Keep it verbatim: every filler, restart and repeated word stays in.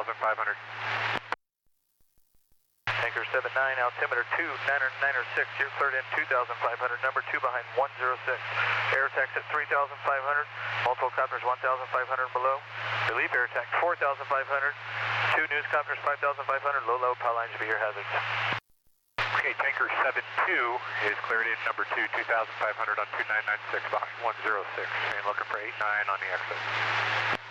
thousand five hundred. Tanker seven nine, altimeter two, niner niner six, you're cleared in two thousand five hundred, number two behind one zero six. Air tax at three thousand five hundred, multiple copters one thousand five hundred below. Relief air tax four thousand five hundred, two news copters five thousand five hundred, low, low, power lines to be your hazards. Okay, Tanker seven two is cleared in number two, two thousand five hundred on two nine nine six behind one zero six, and looking for eight nine on the exit.